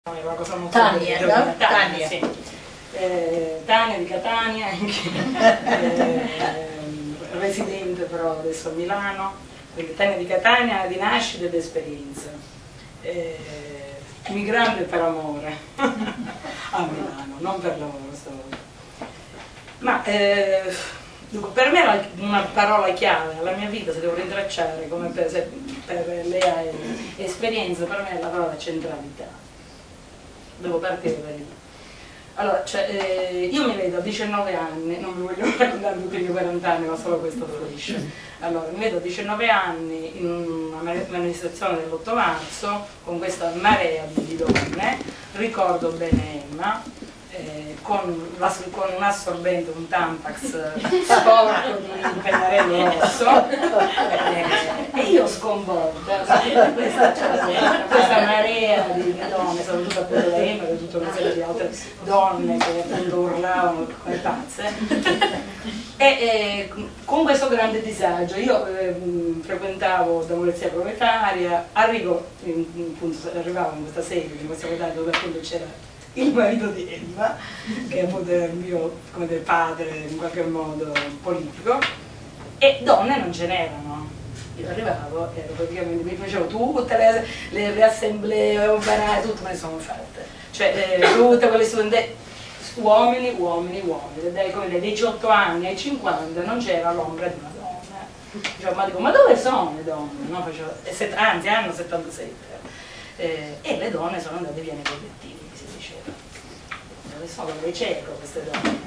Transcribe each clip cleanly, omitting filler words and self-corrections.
È una cosa molto Tania, no? Tania, sì. Tania di Catania, residente però adesso a Milano, quindi Tania di Catania di nascita ed esperienza. Migrante per amore a Milano, non per lavoro stavolta. Ma dunque, per me una parola chiave alla mia vita, se devo rintracciare come per Lea esperienza, per me è la parola centralità. Devo partire da lì. Allora, io mi vedo a 19 anni, non vi voglio raccontare tutti i miei 40 anni, ma solo questo fluisce. Allora, mi vedo a 19 anni in una manifestazione dell'8 marzo con questa marea di donne, ricordo bene Emma, con un assorbente, un Tampax sporco di pennarello rosso, e io sconvolta questa marea di donne, soprattutto appunto da Emma e tutta una serie di altre donne che appunto urlavano come pazze, e con questo grande disagio. Io frequentavo Democrazia Proletaria, arrivavo in questa sede di questa Proletaria dove appunto c'era il marito di Emma, che appunto era il mio, come del padre in qualche modo politico, e donne non ce n'erano. Io arrivavo e praticamente mi facevo tutte le assemblee operaie, tutte me ne sono fatte, cioè tutte quelle studente, uomini, dai 18 anni ai 50 non c'era l'ombra di una donna. Cioè, ma dico, ma dove sono le donne? No, facevo, anzi hanno 77, e le donne sono andate via nei collettivi. Sono le cieco queste donne.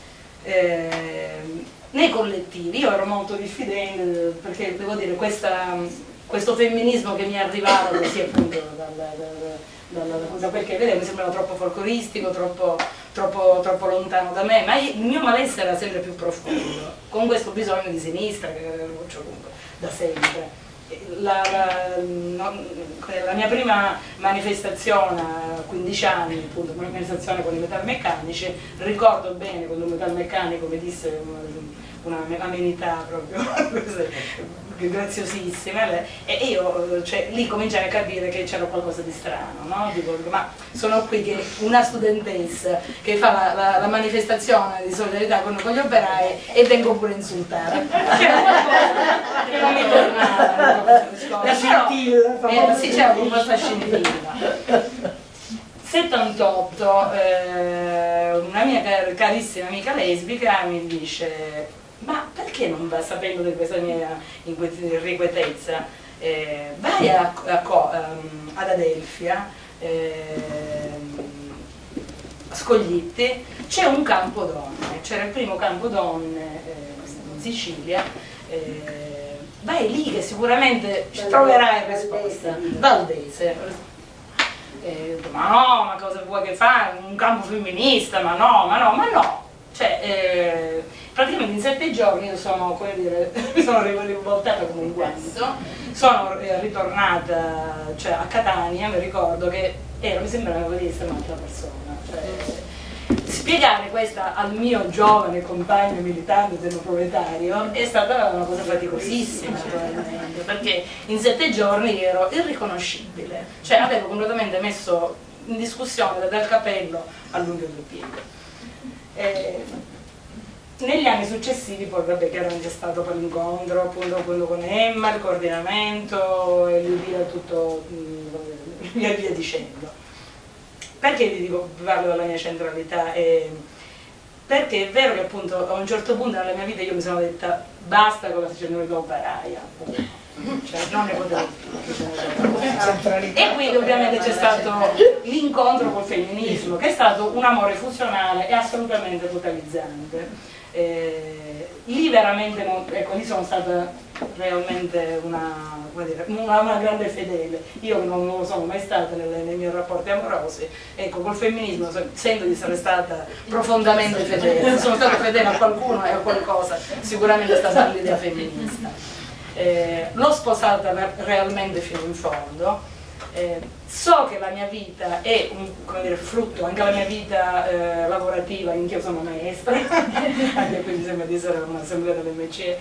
Nei collettivi io ero molto diffidente, perché devo dire questo femminismo che mi arrivava così appunto da quel che vedevo mi sembrava troppo folcloristico, troppo lontano da me, ma il mio malessere era sempre più profondo, con questo bisogno di sinistra che avevo comunque da sempre. La mia prima manifestazione a 15 anni, appunto, una manifestazione con i metalmeccanici, ricordo bene quando un metalmeccanico mi disse una amenità proprio graziosissima, e io lì cominciai a capire che c'era qualcosa di strano, no? Dico, ma sono qui che una studentessa che fa la manifestazione di solidarietà con gli operai e vengo pure insultata. C'era qualcosa che non mi tornava. La scintilla. Sì, c'era questa scintilla. 78, una mia carissima amica lesbica mi dice: ma perché non va, sapendo di questa mia irrequietezza, vai ad Adelfia, a Scoglitti, c'è un campo donne, c'era il primo campo donne in Sicilia, vai lì che sicuramente ci troverai risposta. Valdese. Ma no, ma cosa vuoi che fai? Un campo femminista, ma no. Cioè, praticamente in 7 giorni io sono, come dire, mi sono rivoltata come un guanto, sono ritornata a Catania, mi ricordo che mi sembrava di essere un'altra persona. Spiegare questa al mio giovane compagno militante termoproletario è stata una cosa faticosissima, probabilmente, perché in 7 giorni ero irriconoscibile, cioè avevo completamente messo in discussione dal capello all'unghia del piede. Negli anni successivi poi vabbè, chiaramente è stato per l'incontro appunto con Emma, il coordinamento e via tutto, via dicendo. Perché vi dico, parlo della mia centralità? Perché è vero che appunto a un certo punto nella mia vita io mi sono detta basta con la società operaia, cioè non ne potevo più. E quindi ovviamente c'è stato l'incontro col femminismo, che è stato un amore funzionale e assolutamente totalizzante. Lì veramente, ecco, lì sono stata realmente una grande fedele. Io non lo sono mai stata nei miei rapporti amorosi, ecco, col femminismo sento di essere stata profondamente fedele. Se sono stata fedele a qualcuno e a qualcosa, sicuramente è stata l'idea femminista. L'ho sposata realmente fino in fondo. So che la mia vita è frutto, anche la mia vita lavorativa, io sono maestra, anche qui mi sembra di essere un'assemblea dell'MCE,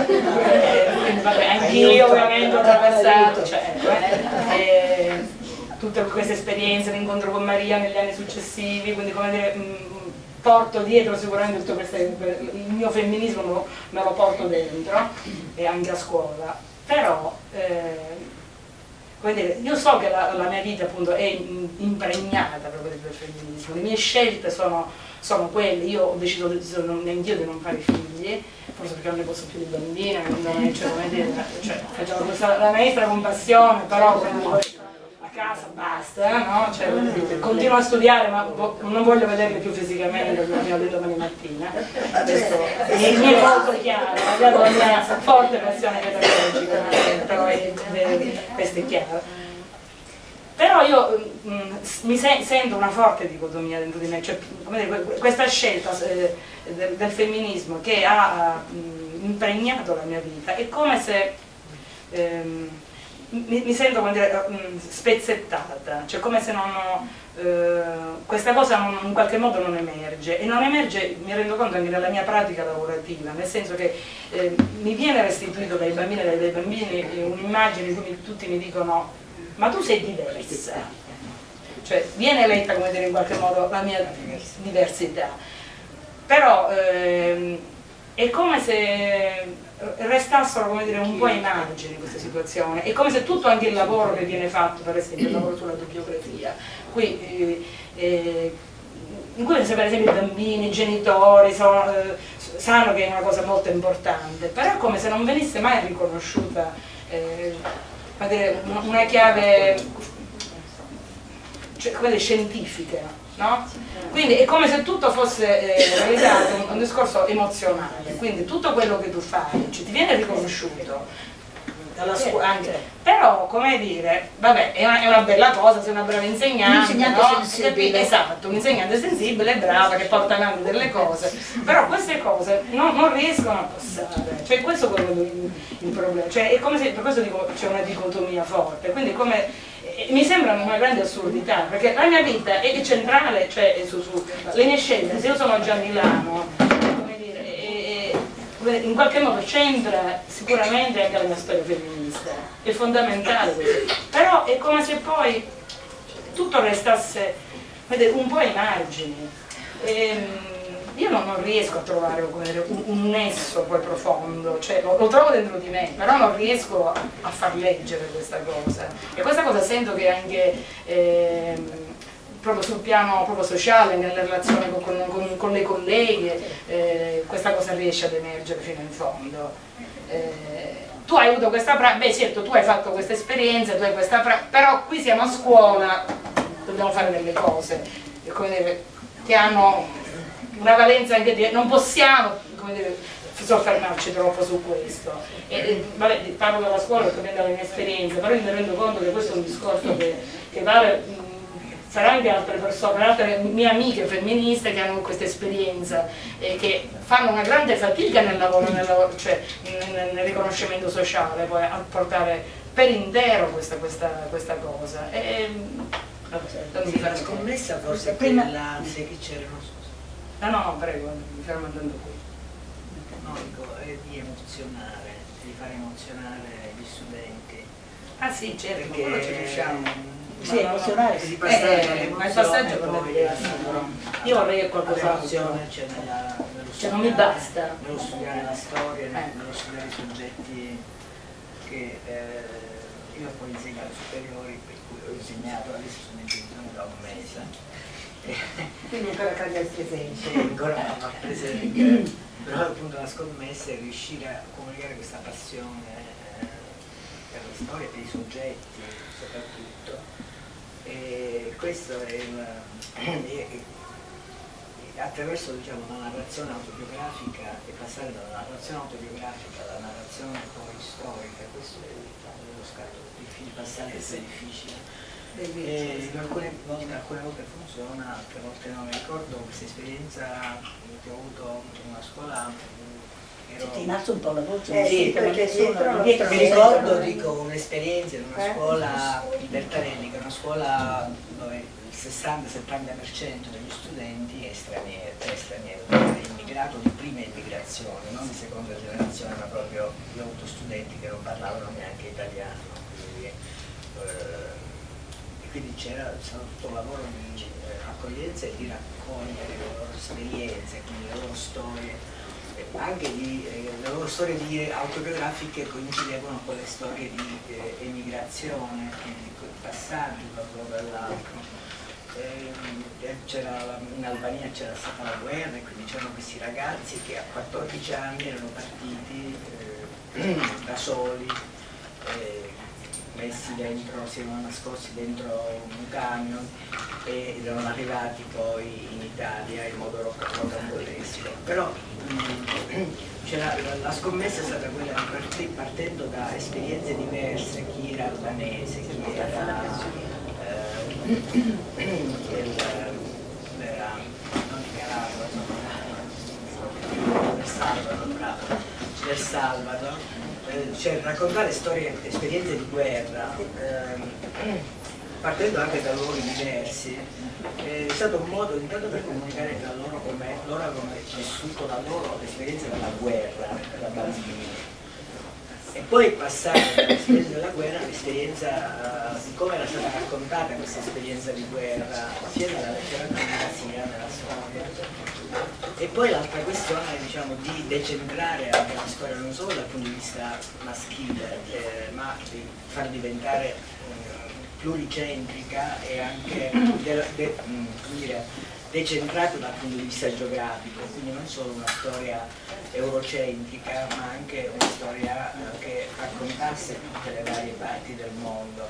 quindi vabbè, anch'io ovviamente ho attraversato, tutte queste esperienze, l'incontro con Maria negli anni successivi, quindi come dire, porto dietro sicuramente tutto questo, il mio femminismo me lo porto dentro e anche a scuola, però come dire, io so che la mia vita appunto è impregnata proprio del femminismo, le mie scelte sono quelle, io ho deciso anch'io di non fare figli, forse perché non ne posso più di bambini, cioè, come dire, cioè, facevo la maestra con passione, però quando poi a casa basta, no? Cioè, continuo a studiare ma non voglio vederli più fisicamente, come abbiamo detto domani mattina, questo mi è molto chiaro, malgrado la mia forte passione pedagogica, però questo è chiaro. Però io mi sento una forte dicotomia dentro di me, cioè, come dire, questa scelta del femminismo che ha impregnato la mia vita è come se mi sento, come dire, spezzettata, cioè come se questa cosa in qualche modo non emerge, e non emerge, mi rendo conto, anche nella mia pratica lavorativa, nel senso che mi viene restituito dai bambini e dai bambini un'immagine in cui tutti mi dicono ma tu sei diversa, cioè viene letta, come dire, in qualche modo la mia diversità, però è come se restassero, come dire, un po' ai margini in questa situazione, è come se tutto anche il lavoro che viene fatto, per esempio il lavoro sulla bibliografia, qui in cui per esempio i bambini, i genitori sanno che è una cosa molto importante, però è come se non venisse mai riconosciuta una chiave, cioè, scientifica, no? Quindi è come se tutto fosse realizzato un discorso emozionale, quindi tutto quello che tu fai, cioè, ti viene riconosciuto dalla scuola anche, però come dire, vabbè, è una bella cosa, sei una brava insegnante, no? Esatto, un insegnante sensibile e brava che porta avanti delle cose, però queste cose non riescono a passare, cioè questo è il problema, cioè è come se, per questo dico c'è una dicotomia forte, quindi come mi sembra una grande assurdità, perché la mia vita è centrale, cioè le mie scelte, se io sono già a Milano, come dire, in qualche modo c'entra sicuramente anche la mia storia femminista, è fondamentale questo. Però è come se poi tutto restasse un po' ai margini. Io non riesco a trovare un nesso poi profondo, cioè, lo trovo dentro di me, però non riesco a far leggere questa cosa, e questa cosa sento che anche proprio sul piano proprio sociale, nelle relazioni con le colleghe, questa cosa riesce ad emergere fino in fondo. Tu hai avuto questa beh certo, tu hai fatto questa esperienza, tu hai questa però qui siamo a scuola, dobbiamo fare delle cose che hanno una valenza anche di... non possiamo, come dire, soffermarci troppo su questo. Vabbè, parlo della scuola perché viene dalla mia esperienza, però mi rendo conto che questo è un discorso che vale per anche altre persone, per altre mie amiche femministe che hanno questa esperienza e che fanno una grande fatica nel lavoro, cioè nel riconoscimento sociale, poi a portare per intero questa cosa. La scommessa forse prima che c'erano. No, prego, mi fermo andando qui. No, dico, è di emozionare, di fare emozionare gli studenti. Ah sì, certo, perché quello ci riusciamo. Sì, emozionare, sì. Ma il passaggio per me è io vorrei qualcos'altro. Cioè non mi basta. Nello studiare la storia, nello studiare i soggetti che io poi insegno alle superiori, per cui ho insegnato, adesso sono in pensione da un mese. Quindi ancora cambiare presente. Ancora non presente, però appunto la scommessa è riuscire a comunicare questa passione per la storia, per i soggetti soprattutto, e questo è attraverso, diciamo, una narrazione autobiografica e passare dalla narrazione autobiografica alla narrazione poi storica. Questo è lo scatto difficile, passare è difficile. Alcune volte funziona, altre volte no. Mi ricordo questa esperienza che ho avuto in una scuola. Ti innalzo un po' la voce. Sì, perché dietro mi ricordo, dico, un'esperienza in una scuola di Bertarelli, che è una scuola dove il 60-70% degli studenti è straniero, è immigrato di prima immigrazione, non di seconda generazione, ma proprio io ho avuto studenti che non parlavano neanche italiano. quindi c'era tutto un lavoro di accoglienza e di raccogliere le loro esperienze, quindi le loro storie, anche le loro storie autobiografiche coincidevano con le storie di emigrazione, quindi con i passaggi da un luogo all'altro. In Albania c'era stata la guerra e quindi c'erano questi ragazzi che a 14 anni erano partiti da soli, messi dentro, si erano nascosti dentro un camion e erano arrivati poi in Italia in modo rocambolesco. Però la scommessa è stata quella di partendo da esperienze diverse, chi era albanese, chi era del Salvador, cioè raccontare storie, esperienze di guerra, partendo anche da luoghi diversi, è stato un modo intanto per comunicare tra loro come loro avevano vissuto la loro esperienza della guerra da bambini. E poi passare dall'esperienza della guerra all'esperienza di come era stata raccontata questa esperienza di guerra, sia nella letteratura sia nella storia. E poi l'altra questione, diciamo, di decentrare anche la storia non solo dal punto di vista maschile, ma di far diventare pluricentrica e anche decentrato dal punto di vista geografico, quindi non solo una storia eurocentrica, ma anche una storia che raccontasse tutte le varie parti del mondo,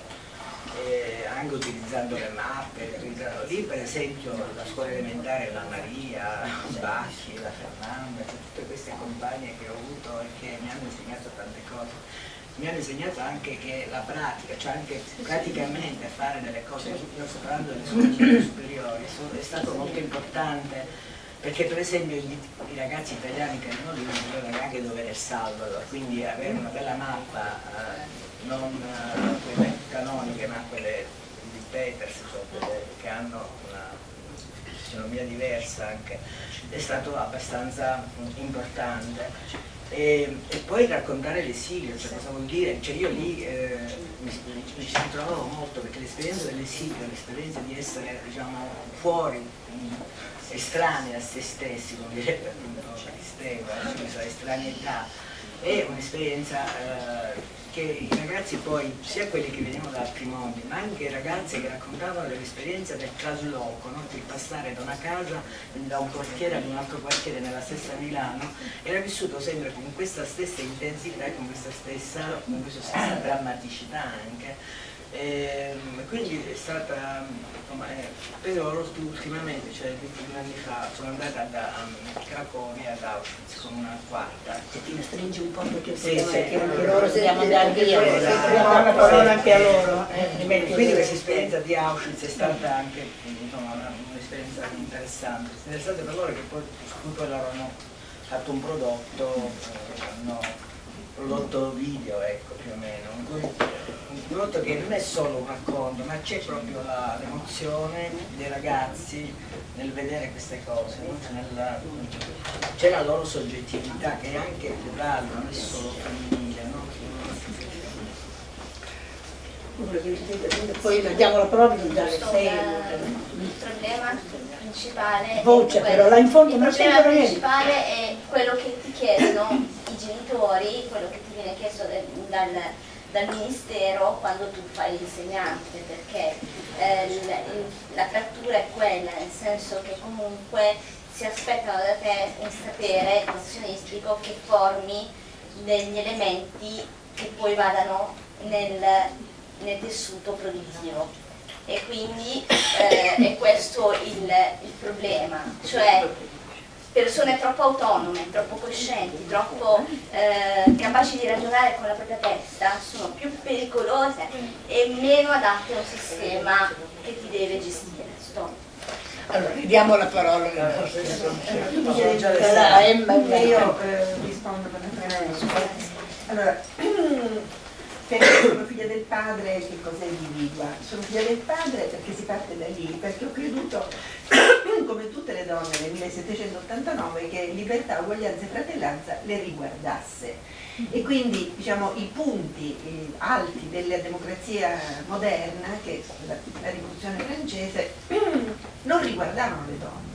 anche utilizzando le mappe, lì per esempio la scuola elementare, la Maria, Bacchi, la Fernanda, tutte queste compagne che ho avuto e che mi hanno insegnato tante cose. Mi hanno insegnato anche che la pratica, cioè anche praticamente fare delle cose, io sto parlando delle scuole superiori, è stato molto importante, perché per esempio i ragazzi italiani che erano lì non sapevano neanche dove era il Salvador, quindi avere una bella mappa, non quelle canoniche ma quelle di Peters, cioè quelle che hanno una fisionomia diversa anche, è stato abbastanza importante. E poi raccontare l'esilio, cioè cosa vuol dire? Cioè io lì mi ci ritrovavo molto, perché l'esperienza dell'esilio, l'esperienza di essere, diciamo, fuori, estranei a se stessi, come direbbe appunto Aristeo, questa estraneità, è un'esperienza che i ragazzi poi, sia quelli che venivano da altri mondi, ma anche i ragazzi che raccontavano dell'esperienza del trasloco, no? Di passare da una casa, da un quartiere ad un altro quartiere nella stessa Milano, era vissuto sempre con questa stessa intensità e con questa stessa drammaticità anche. Quindi è stata, però ultimamente, cioè 22 anni fa, sono andata da Cracovia ad Auschwitz con una quarta. Se ti stringi un po' perché anche loro dobbiamo andare via, diamo la parola anche a loro. Quindi questa esperienza di Auschwitz è stata anche un'esperienza interessante per loro, che poi su cui poi loro hanno fatto un prodotto, hanno prodotto video, ecco, più o meno, un prodotto che non è solo un racconto, ma c'è proprio l'emozione dei ragazzi nel vedere queste cose, no? C'è la loro soggettività che è anche plurale, non è solo femminile, no? Poi diamo la parola di Gianni. Il problema principale voce, però là in fondo il non problema sento niente. principale è quello che ti chiedono i genitori, quello che ti viene chiesto dal ministero quando tu fai l'insegnante, perché la frattura è quella, nel senso che comunque si aspettano da te un sapere nozionistico che formi degli elementi che poi vadano nel tessuto produttivo, e quindi è questo il problema, cioè persone troppo autonome, troppo coscienti, troppo capaci di ragionare con la propria testa sono più pericolose e meno adatte a un sistema che ti deve gestire. Allora, ridiamo la parola alla nostra. Io rispondo per allora, sono figlia del padre, che cos'è l'individua? Sono figlia del padre perché si parte da lì, perché ho creduto come tutte le donne nel 1789 che libertà, uguaglianza e fratellanza le riguardasse. E quindi diciamo, i punti alti della democrazia moderna, che è la rivoluzione francese, non riguardavano le donne.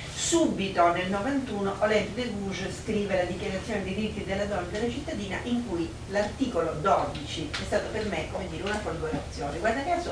Subito nel 91 Olympe de Gouges scrive la dichiarazione dei diritti della donna e della cittadina, in cui l'articolo 12 è stato per me, come dire, una folgorazione. Guarda caso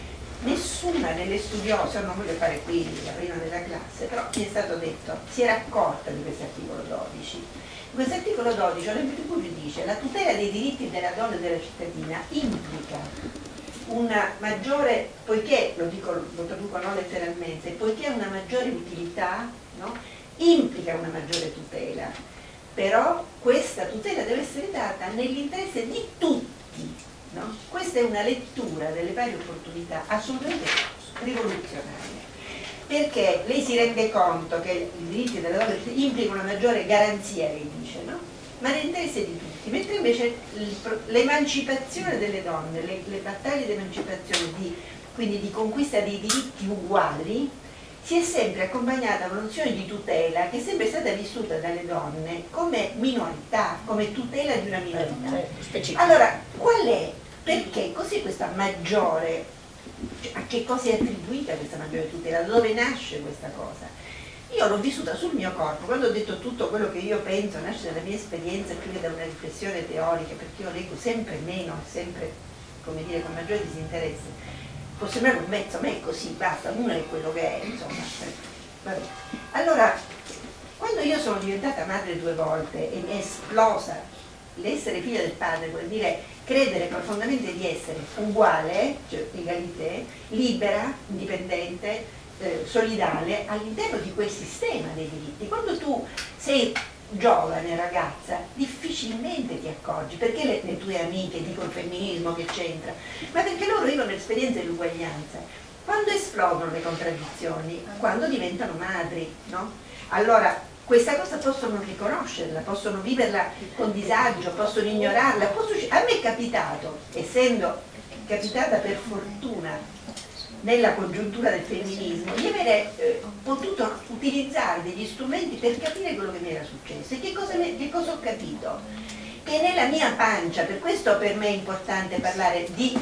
nessuna delle studiose, non voglio fare qui la prima della classe, però mi è stato detto, si era accorta di questo articolo 12. In questo articolo 12 Olympe de Gouges dice: la tutela dei diritti della donna e della cittadina implica una maggiore, poiché, lo traduco non letteralmente, poiché una maggiore utilità, no, implica una maggiore tutela, però questa tutela deve essere data nell'interesse di tutti, no? Questa è una lettura delle pari opportunità assolutamente rivoluzionaria, perché lei si rende conto che i diritti della donna implicano una maggiore garanzia, lei dice, no? Ma nell'interesse di tutti, mentre invece l'emancipazione delle donne, le battaglie di emancipazione, quindi di conquista dei diritti uguali, si è sempre accompagnata a una nozione di tutela che è sempre stata vissuta dalle donne come minorità, come tutela di una minorità. Allora, qual è? Perché così questa maggiore, a che cosa è attribuita questa maggiore tutela? Da dove nasce questa cosa? Io l'ho vissuta sul mio corpo, quando ho detto tutto quello che io penso nasce dalla mia esperienza più che da una riflessione teorica, perché io leggo sempre meno, sempre, come dire, con maggiore disinteresse. Può sembrare un mezzo, ma è così, basta, uno è quello che è, insomma. Vabbè. Allora, quando io sono diventata madre 2 volte e mi è esplosa l'essere figlia del padre, vuol dire credere profondamente di essere uguale, cioè egalité, libera, indipendente, solidale all'interno di quel sistema dei diritti. Quando tu sei giovane ragazza difficilmente ti accorgi, perché le tue amiche dicono il femminismo che c'entra, ma perché loro vivono l'esperienza dell'uguaglianza. Quando esplodono le contraddizioni, quando diventano madri, no? Allora questa cosa possono riconoscerla, possono viverla con disagio, possono ignorarla, a me è capitato, essendo capitata per fortuna nella congiuntura del femminismo, di avere potuto utilizzare degli strumenti per capire quello che mi era successo. E che cosa ho capito? Che nella mia pancia, per questo per me è importante parlare di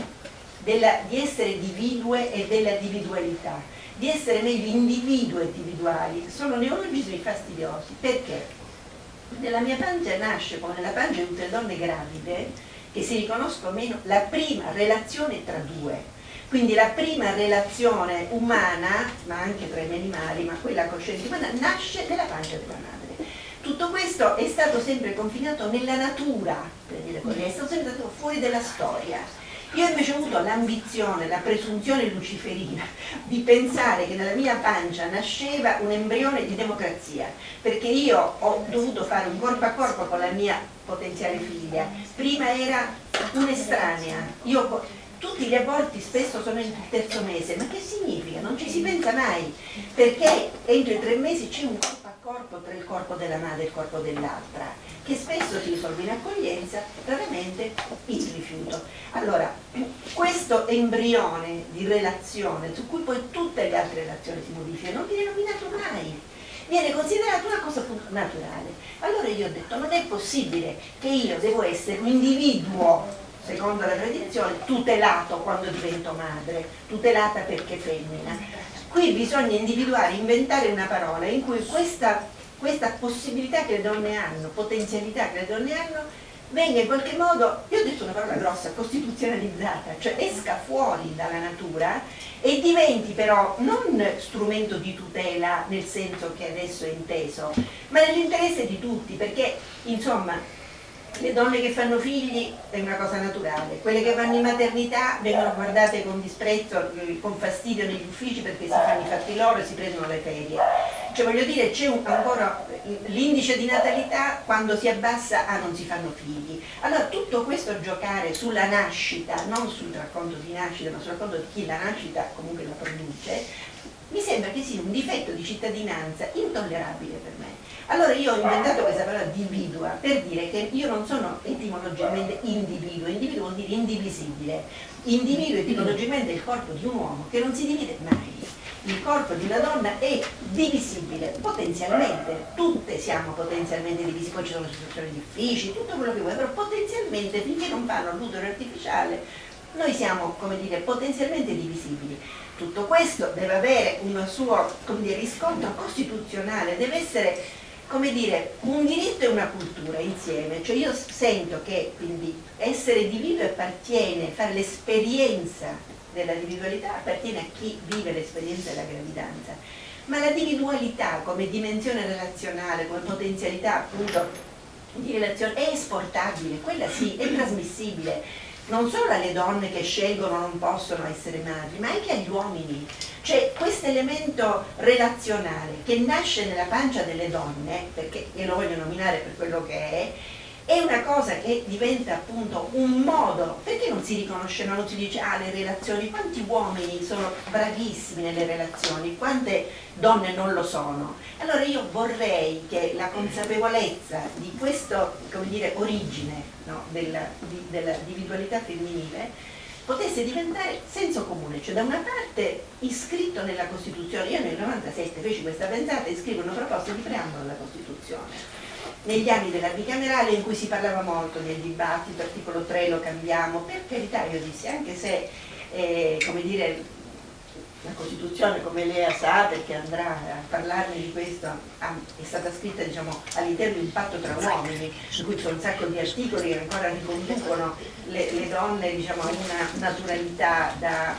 essere individue e dell'individualità, di essere meglio individui individuali, sono neologismi fastidiosi, perché nella mia pancia nasce, come nella pancia di tutte le donne gravide, che si riconoscono meno, la prima relazione tra due. Quindi la prima relazione umana, ma anche tra gli animali, ma quella cosciente umana, nasce nella pancia della madre. Tutto questo è stato sempre confinato nella natura, per dire così, è stato sempre stato fuori dalla storia. Io invece ho avuto l'ambizione, la presunzione luciferina di pensare che nella mia pancia nasceva un embrione di democrazia, perché io ho dovuto fare un corpo a corpo con la mia potenziale figlia. Prima era un'estranea. Tutti gli aborti spesso sono il 3° mese, ma che significa? Non ci si pensa mai, perché entro i 3 mesi c'è un corpo a corpo tra il corpo della madre e il corpo dell'altra, che spesso si risolve in accoglienza, raramente in rifiuto. Allora, questo embrione di relazione, su cui poi tutte le altre relazioni si modificano, non viene nominato mai, viene considerato una cosa naturale. Allora io ho detto, non è possibile che io devo essere un individuo, secondo la tradizione, tutelato quando divento madre, tutelata perché femmina. Qui bisogna individuare, inventare una parola in cui questa possibilità che le donne hanno, potenzialità che le donne hanno, venga in qualche modo, io ho detto una parola grossa, costituzionalizzata, cioè esca fuori dalla natura e diventi però non strumento di tutela nel senso che adesso è inteso, ma nell'interesse di tutti, perché insomma le donne che fanno figli è una cosa naturale, quelle che vanno in maternità vengono guardate con disprezzo, con fastidio negli uffici perché si fanno i fatti loro e si prendono le ferie. Cioè voglio dire, c'è ancora l'indice di natalità, quando si abbassa, non si fanno figli. Allora tutto questo giocare sulla nascita, non sul racconto di nascita, ma sul racconto di chi la nascita comunque la produce, mi sembra che sia un difetto di cittadinanza intollerabile per me. Allora io ho inventato questa parola individua per dire che io non sono etimologicamente individuo vuol dire indivisibile. Individuo etimologicamente è il corpo di un uomo che non si divide mai, il corpo di una donna è divisibile, potenzialmente, tutte siamo potenzialmente divisi, poi ci sono situazioni difficili, tutto quello che vuoi, però potenzialmente finché non fanno l'utero artificiale noi siamo, come dire, potenzialmente divisibili. Tutto questo deve avere un suo, come dire, riscontro costituzionale, deve essere, come dire, un diritto e una cultura insieme. Cioè io sento che quindi essere individuo appartiene, fare l'esperienza della individualità appartiene a chi vive l'esperienza della gravidanza, ma la individualità come dimensione relazionale, come potenzialità appunto di relazione è esportabile, quella sì, è trasmissibile. Non solo alle donne che scelgono non possono essere madri, ma anche agli uomini. Cioè questo elemento relazionale che nasce nella pancia delle donne, perché io lo voglio nominare per quello che è una cosa che diventa appunto un modo, perché non si riconosce, non si dice le relazioni, quanti uomini sono bravissimi nelle relazioni, quante donne non lo sono. Allora io vorrei che la consapevolezza di questo, come dire, origine, no, dell'individualità femminile potesse diventare senso comune, cioè da una parte iscritto nella Costituzione. Io nel 97 feci questa pensata e scrivo una proposta di preambolo alla Costituzione. Negli anni della bicamerale in cui si parlava molto del dibattito, articolo 3 lo cambiamo, per carità io dissi, anche se come dire, la Costituzione, come lei sa, perché andrà a parlarne di questo, è stata scritta, diciamo, all'interno di un patto tra uomini, in cui c'è un sacco di articoli che ancora riconducono le donne, diciamo, a una naturalità da,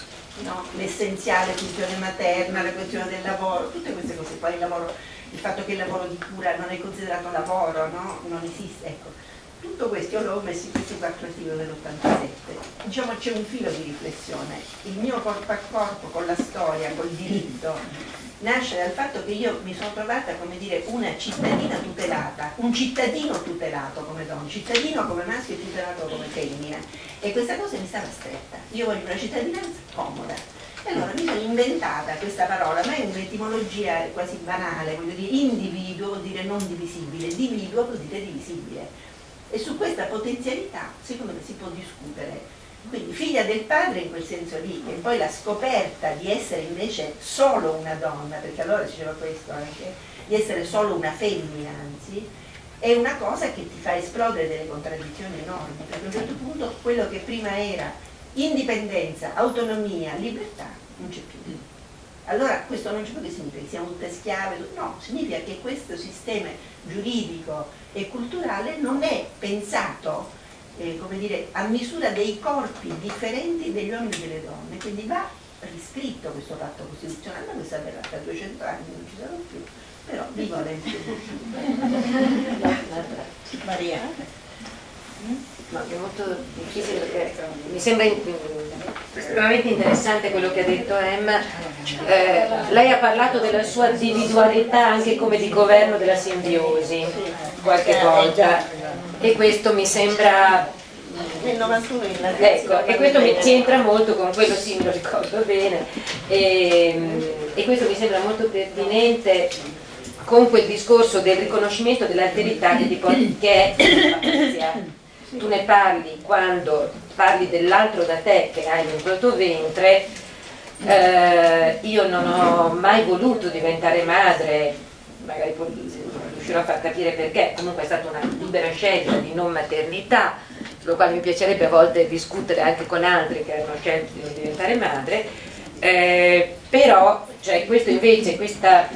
no, l'essenziale funzione materna, la questione del lavoro, tutte queste cose. Poi il lavoro, il fatto che il lavoro di cura non è considerato lavoro, no? Non esiste, ecco. Tutto questo io l'ho messo in questi 4 articoli dell'87. Diciamo c'è un filo di riflessione. Il mio corpo a corpo con la storia, col diritto, nasce dal fatto che io mi sono trovata, come dire, una cittadina tutelata, un cittadino tutelato come donna, un cittadino come maschio e tutelato come femmina. E questa cosa mi stava stretta. Io voglio una cittadinanza comoda. E allora mi sono inventata questa parola, ma è un'etimologia quasi banale, voglio dire individuo vuol dire non divisibile, dividuo vuol dire divisibile. E su questa potenzialità secondo me si può discutere. Quindi figlia del padre in quel senso lì, e poi la scoperta di essere invece solo una donna, perché allora si diceva questo anche, di essere solo una femmina anzi, è una cosa che ti fa esplodere delle contraddizioni enormi, perché a un certo punto quello che prima era indipendenza, autonomia, libertà, non c'è più. Allora questo non c'è più, che significa che siamo tutte schiave, no, significa che questo sistema giuridico e culturale non è pensato, come dire, a misura dei corpi differenti degli uomini e delle donne, quindi va riscritto questo patto costituzionale, ma questo avverrà tra 200 anni, non ci sarà più, però vivo Maria. No, è molto difficile perché mi sembra estremamente interessante quello che ha detto Emma. Lei ha parlato della sua individualità anche come di governo della simbiosi qualche volta, e questo mi sembra, ecco, e questo mi c'entra molto con quello, sì, me lo ricordo bene, e questo mi sembra molto pertinente con quel discorso del riconoscimento dell'alterità che è l'infanzia. Tu ne parli quando parli dell'altro da te che hai nel tuo ventre. Io non ho mai voluto diventare madre, magari riuscirò a far capire perché, comunque è stata una libera scelta di non maternità, sulla quale mi piacerebbe a volte discutere anche con altri che hanno scelto di non diventare madre, però cioè, questo invece, questa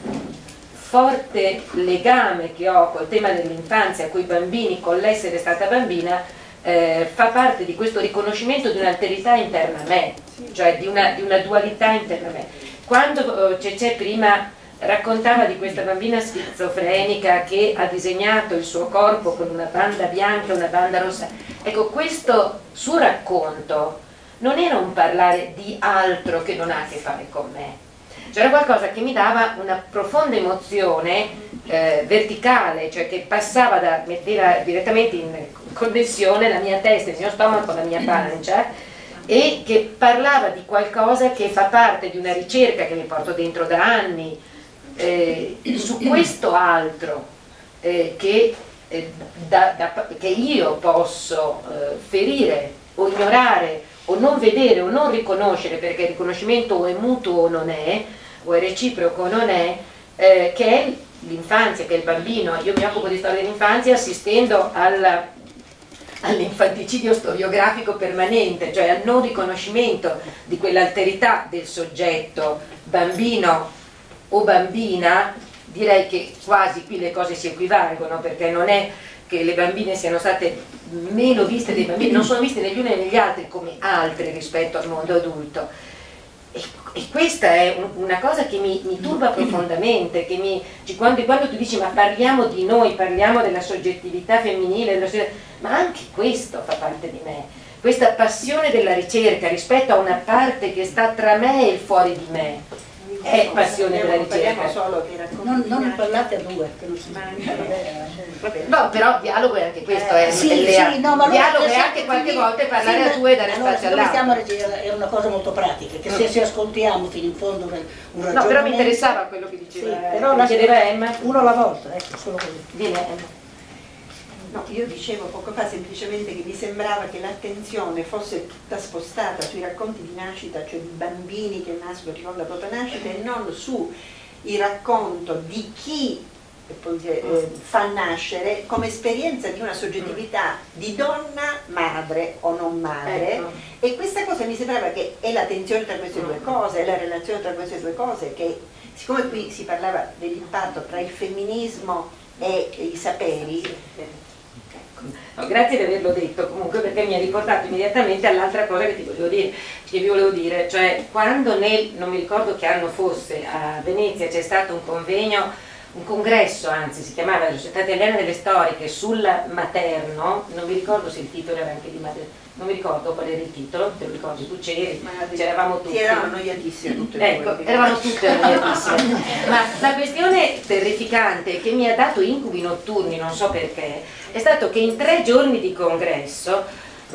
forte legame che ho col tema dell'infanzia, coi bambini, con l'essere stata bambina, fa parte di questo riconoscimento di un'alterità interna a me, cioè di una dualità interna a me. Quando Cecè prima raccontava di questa bambina schizofrenica che ha disegnato il suo corpo con una banda bianca e una banda rossa, ecco, questo suo racconto non era un parlare di altro che non ha a che fare con me. C'era qualcosa che mi dava una profonda emozione verticale, cioè che passava metteva direttamente in connessione la mia testa, il mio stomaco con la mia pancia, e che parlava di qualcosa che fa parte di una ricerca che mi porto dentro da anni, su questo altro che io posso ferire o ignorare o non vedere o non riconoscere, perché il riconoscimento o è mutuo o non è, o è reciproco o non è, che è l'infanzia, che è il bambino. Io mi occupo di storia dell'infanzia assistendo all'infanticidio storiografico permanente, cioè al non riconoscimento di quell'alterità del soggetto bambino o bambina. Direi che quasi qui le cose si equivalgono, perché non è che le bambine siano state meno viste dei bambini, non sono viste negli uni e negli altri come altri rispetto al mondo adulto. E questa è una cosa che mi turba profondamente, quando tu dici ma parliamo di noi, parliamo della soggettività femminile, ma anche questo fa parte di me, questa passione della ricerca rispetto a una parte che sta tra me e il fuori di me. È passione della ricerca. Non parlate a due, che non si No, però dialogo è anche questo, dialogo è anche qualche volta parlare a due e dare spazio all'altro. È una cosa molto pratica, che se ascoltiamo fino in fondo un ragionamento. No, però mi interessava quello che diceva, però mi chiedeva Emma. Uno alla volta, ecco, solo così. Viene Emma. No, io dicevo poco fa semplicemente che mi sembrava che l'attenzione fosse tutta spostata sui racconti di nascita, cioè di bambini che nascono ricordo la propria nascita, e non su il racconto di chi fa nascere come esperienza di una soggettività di donna, madre o non madre, ecco. E questa cosa mi sembrava che è la tensione tra queste due cose, è la relazione tra queste due cose, che siccome qui si parlava dell'impatto tra il femminismo e i saperi. No, grazie di averlo detto comunque, perché mi ha riportato immediatamente all'altra cosa che vi volevo dire, cioè quando non mi ricordo che anno fosse, a Venezia c'è stato un congresso, anzi si chiamava Società Italiana delle Storiche sul materno, non mi ricordo se il titolo era anche di madre, non mi ricordo qual era il titolo, te lo ricordi, tu c'eravamo tutti. Eravamo noiatissime tutte. Ecco, eravamo tutte noiatissime. Ma la questione terrificante che mi ha dato incubi notturni, non so perché, è stato che in 3 giorni di congresso,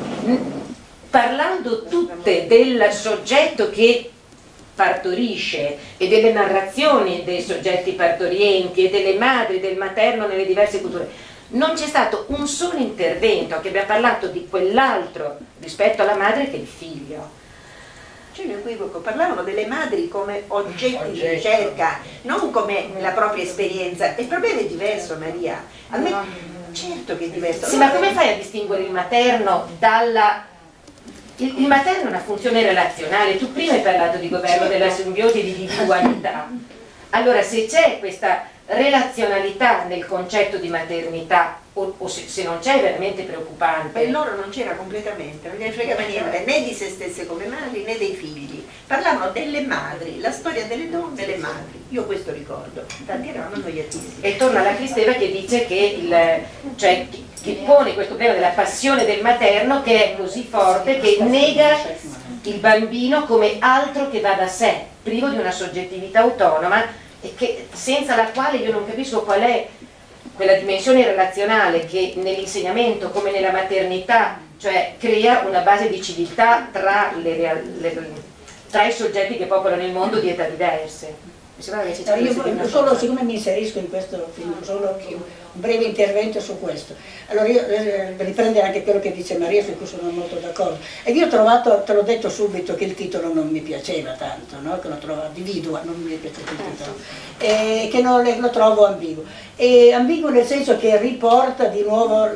parlando tutte del soggetto che partorisce e delle narrazioni dei soggetti partorienti e delle madri, del materno nelle diverse culture, non c'è stato un solo intervento che abbia parlato di quell'altro rispetto alla madre che il figlio. C'è un equivoco, parlavano delle madri come oggetti di ricerca, non come la propria esperienza. Il problema è diverso, Maria. A me, certo che è diverso. Sì, ma come fai a distinguere il materno dalla... Il materno è una funzione relazionale. Tu prima hai parlato di governo della simbiosi e di individualità. Allora, se c'è questa relazionalità nel concetto di maternità, o se non c'è, è veramente preoccupante. Per loro non c'era completamente, non gliene fregava niente né di se stesse come madri né dei figli. Parlavano delle madri, la storia delle donne e delle madri. Io questo ricordo, tanti eravamo noiatissimi. E torna alla Cristeva che dice che che pone questo problema della passione del materno, che è così forte che nega il bambino come altro che va da sé, privo di una soggettività autonoma, e che, senza la quale io non capisco qual è quella dimensione relazionale che nell'insegnamento come nella maternità, cioè crea una base di civiltà tra i soggetti che popolano il mondo di età diverse. Io solo, siccome mi inserisco in questo film, solo un breve intervento su questo. Allora io riprendere anche quello che dice Maria, su cui sono molto d'accordo. E io ho trovato, te l'ho detto subito, che il titolo non mi piaceva tanto, no? Che lo trovo dividua, non mi è piaciuto il titolo, e che lo trovo ambiguo. E ambiguo nel senso che riporta di nuovo,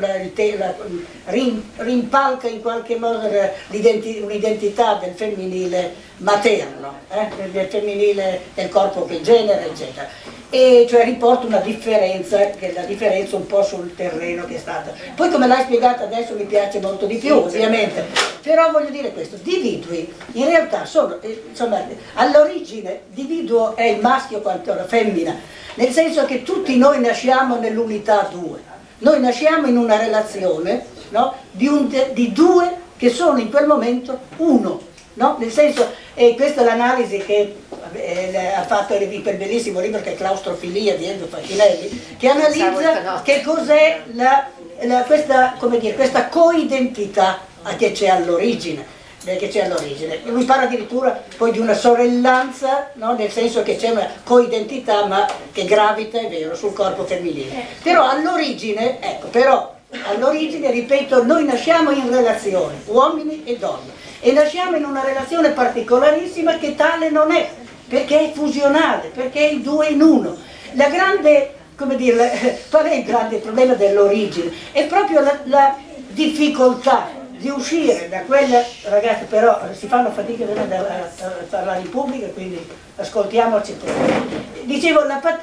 rimpalca in qualche modo un'identità del femminile materno, del femminile del corpo che genera, eccetera. E cioè riporta una differenza, che è la differenza un po' sul terreno che è stata. Poi come l'hai spiegata adesso mi piace molto di più, ovviamente. Però voglio dire questo, dividui in realtà sono, insomma, all'origine dividuo è il maschio quanto la femmina, nel senso che tutti noi nasciamo nell'unità due. Noi nasciamo in una relazione, no? di due che sono in quel momento uno. No? Nel senso, e questa è l'analisi che ha fatto quel bellissimo libro che è Claustrofilia di Enzo Fachinelli, che analizza che cos'è questa coidentità che c'è all'origine. Lui parla addirittura poi di una sorellanza, no? Nel senso che c'è una coidentità ma che gravita, è vero, sul corpo femminile. Però all'origine, ecco, però all'origine, ripeto, noi nasciamo in relazione, uomini e donne, e nasciamo in una relazione particolarissima che tale non è, perché è fusionale, perché è il 2 in 1. La grande, come dire, qual è il grande problema dell'origine? È proprio la difficoltà di uscire da quella, ragazzi, però si fanno fatica a parlare in pubblico, quindi ascoltiamoci. Dicevo,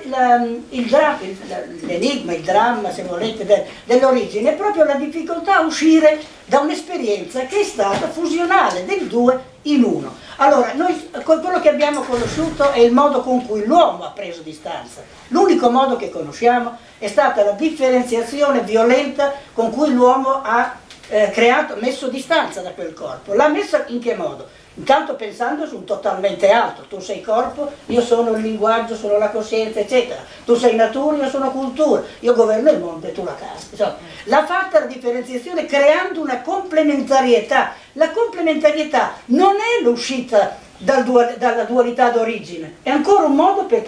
l'enigma, il dramma, se volete, dell'origine è proprio la difficoltà a uscire da un'esperienza che è stata fusionale, del 2 in 1. Allora, noi quello che abbiamo conosciuto è il modo con cui l'uomo ha preso distanza. L'unico modo che conosciamo è stata la differenziazione violenta con cui l'uomo ha messo distanza da quel corpo. L'ha messa in che modo? Intanto pensando su un totalmente altro. Tu sei corpo, io sono il linguaggio, sono la coscienza, eccetera. Tu sei natura, io sono cultura. Io governo il mondo e tu la casa. Insomma, l'ha fatta la differenziazione creando una complementarietà. La complementarietà non è l'uscita dalla dualità d'origine, è ancora un modo per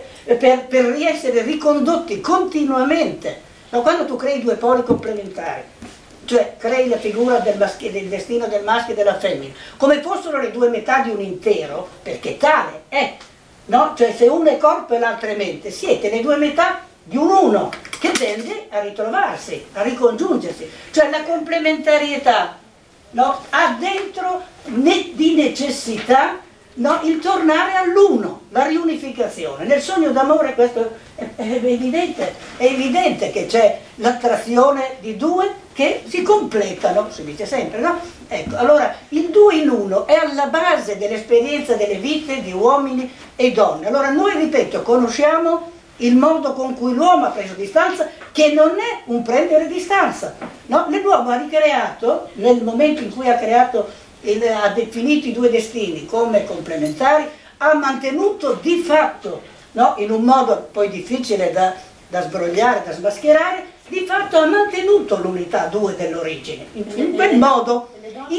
essere ricondotti continuamente. No, quando tu crei due poli complementari, cioè crei la figura del destino del maschio e della femmina, come fossero le due metà di un intero, perché tale è, no? Cioè se uno è corpo e l'altro è mente, siete le due metà di un uno che tende a ritrovarsi, a ricongiungersi, cioè la complementarietà, no? Ha dentro di necessità, no? Il tornare all'uno, la riunificazione. Nel sogno d'amore questo è evidente che c'è l'attrazione di due che si completano, si dice sempre, no? Ecco, allora il 2 in 1 è alla base dell'esperienza delle vite di uomini e donne. Allora noi, ripeto, conosciamo il modo con cui l'uomo ha preso distanza, che non è un prendere distanza, no? L'uomo ha ricreato, nel momento in cui ha definito i due destini come complementari, ha mantenuto di fatto, no? In un modo poi difficile da sbrogliare, da smascherare, di fatto ha mantenuto l'unità 2 dell'origine, in quel modo.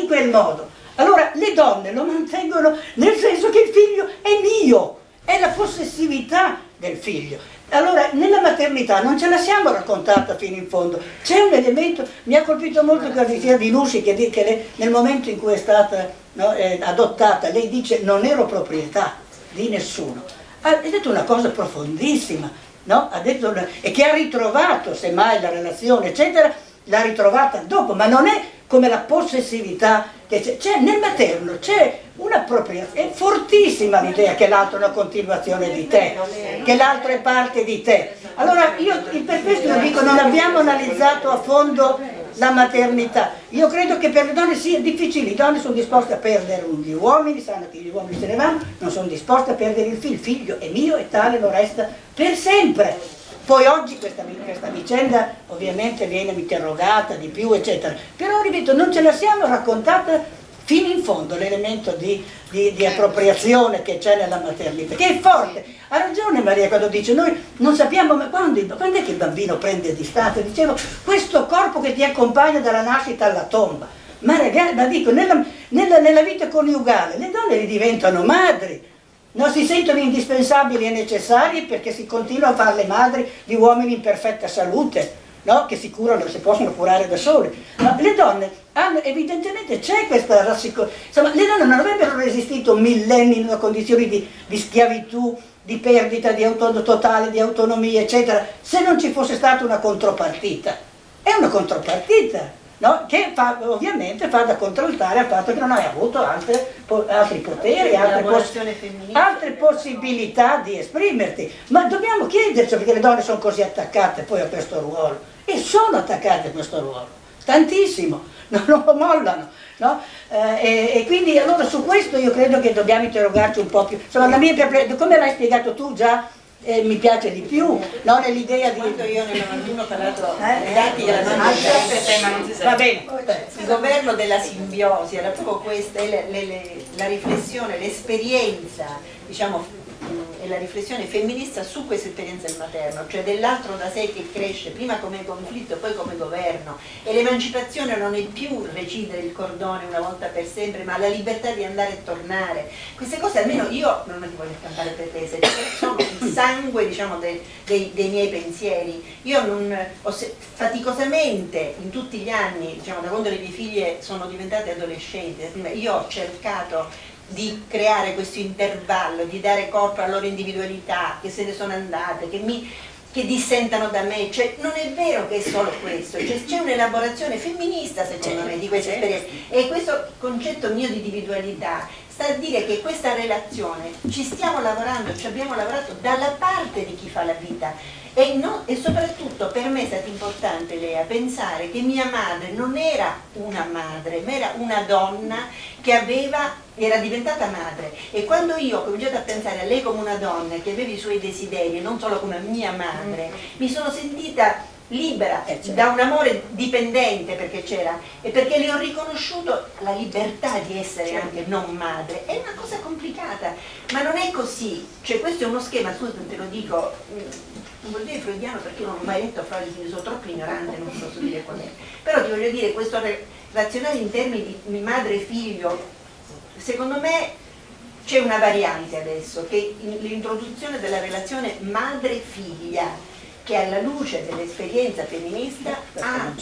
Allora le donne lo mantengono nel senso che il figlio è mio, è la possessività del figlio. Allora nella maternità non ce la siamo raccontata fino in fondo. C'è un elemento, mi ha colpito molto la diceva di Lucy, che lei, nel momento in cui è stata, no, adottata, lei dice non ero proprietà di nessuno. Ha detto una cosa profondissima, no? Ha detto, e che ha ritrovato semmai la relazione eccetera, l'ha ritrovata dopo, ma non è come la possessività che c'è nel materno, c'è un'appropriazione, è fortissima l'idea che l'altro è una continuazione di te, che l'altro è parte di te. Allora io per questo lo dico, non abbiamo analizzato a fondo la maternità. Io credo che per le donne sia difficile, le donne sono disposte a perdere gli uomini, sanno che gli uomini se ne vanno, non sono disposte a perdere il figlio è mio e tale lo resta per sempre. Poi oggi questa vicenda ovviamente viene interrogata di più eccetera, però ripeto non ce la siamo raccontata fino in fondo l'elemento di appropriazione che c'è nella maternità, che è forte. Ha ragione Maria quando dice noi non sappiamo ma quando è che il bambino prende distanza. Dicevo, questo corpo che ti accompagna dalla nascita alla tomba, ma ragazzi, ma dico, nella vita coniugale le donne diventano madri, non si sentono indispensabili e necessarie perché si continua a fare le madri di uomini in perfetta salute, no? Che si possono curare da soli. No? Le donne hanno, evidentemente c'è questa rassicurazione. Insomma, le donne non avrebbero resistito millenni in una condizione di schiavitù, di perdita totale di autonomia, eccetera, se non ci fosse stata una contropartita. È una contropartita, no? Che ovviamente fa da contraltare al fatto che non hai avuto altri poteri, altre possibilità di esprimerti. Ma dobbiamo chiederci perché le donne sono così attaccate poi a questo ruolo, e sono attaccate a questo ruolo, tantissimo, non lo mollano, no? E quindi allora su questo io credo che dobbiamo interrogarci un po' più. Insomma, la mia come l'hai spiegato tu già, mi piace di più, no? Nell'idea di... Quando io nel 91 ho parlato dei dati della simbiosi, va bene. Il governo della simbiosi era proprio questa, la riflessione, l'esperienza, diciamo, è la riflessione femminista su questa esperienza del materno, cioè dell'altro da sé che cresce prima come conflitto e poi come governo, e l'emancipazione non è più recidere il cordone una volta per sempre, ma la libertà di andare e tornare. Queste cose almeno io non ti voglio cantare pretese, sono il sangue, diciamo, dei miei pensieri. Io non faticosamente in tutti gli anni, diciamo, da quando le mie figlie sono diventate adolescenti, io ho cercato di creare questo intervallo, di dare corpo alla loro individualità, che se ne sono andate, che dissentano da me. Cioè, non è vero che è solo questo, cioè, c'è un'elaborazione femminista secondo me di questa esperienza, e questo concetto mio di individualità sta a dire che questa relazione ci stiamo lavorando, ci abbiamo lavorato dalla parte di chi fa la vita. E soprattutto per me è stato importante, Lea, pensare che mia madre non era una madre, ma era una donna che era diventata madre. E quando io ho cominciato a pensare a lei come una donna che aveva i suoi desideri, non solo come mia madre, mi sono sentita libera da un amore dipendente, perché c'era, e perché le ho riconosciuto la libertà di essere anche non madre. È una cosa complicata, ma non è così. Cioè, questo è uno schema, scusa, te lo dico, non vuol dire freudiano perché io non ho mai letto Freud, quindi sono troppo ignorante, non posso dire qual è. Però ti voglio dire, questo razionale in termini di madre e figlio, secondo me c'è una variante adesso, che l'introduzione della relazione madre-figlia, che alla luce dell'esperienza femminista ha